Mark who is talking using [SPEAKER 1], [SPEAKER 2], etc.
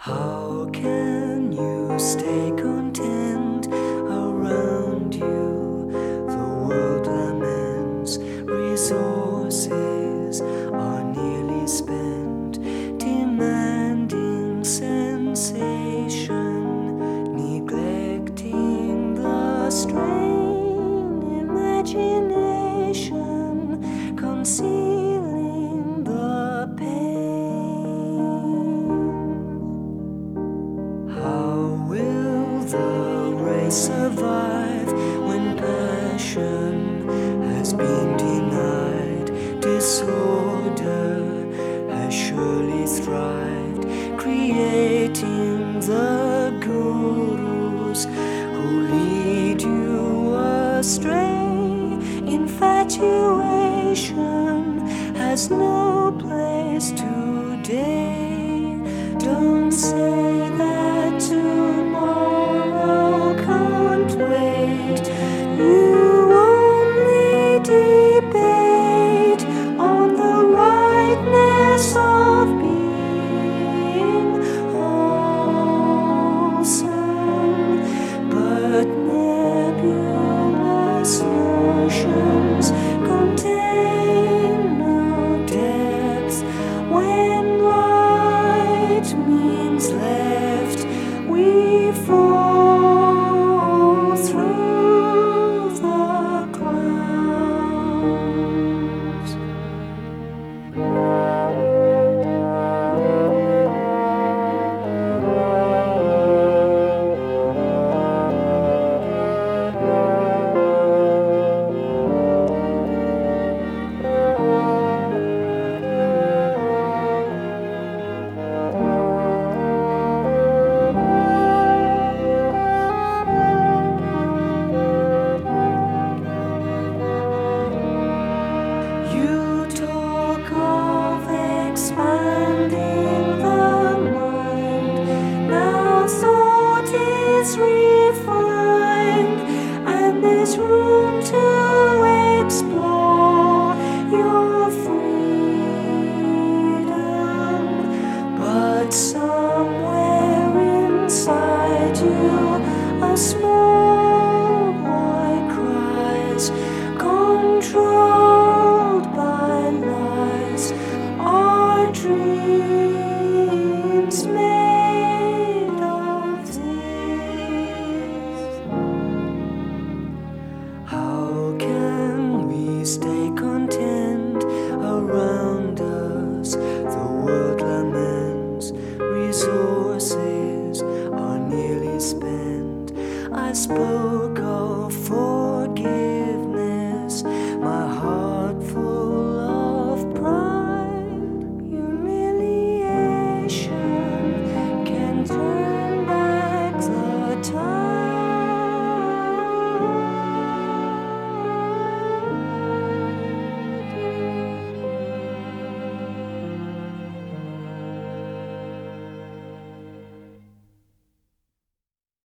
[SPEAKER 1] How can you stay content around you? The world laments, resources are nearly spent, demanding sensation, neglecting the strain, imagination, concealing the pain. How will the race survive when passion has been denied? Disorder has surely thrived, creating the gurus who lead you astray. Infatuation has no place today. Don't say that tomorrow can't wait. You only debate on the rightness of being wholesome, but nebulous notions contain no depth. When right means left, we fall through the clouds. You talk of expanding the mind. Now thought is refined, and there's room to explore your freedom. But somewhere inside you, a small boy cries, controlled by lies. Our dreams made of this. How can we stay content around us? The world laments, resources are nearly spent. I suppose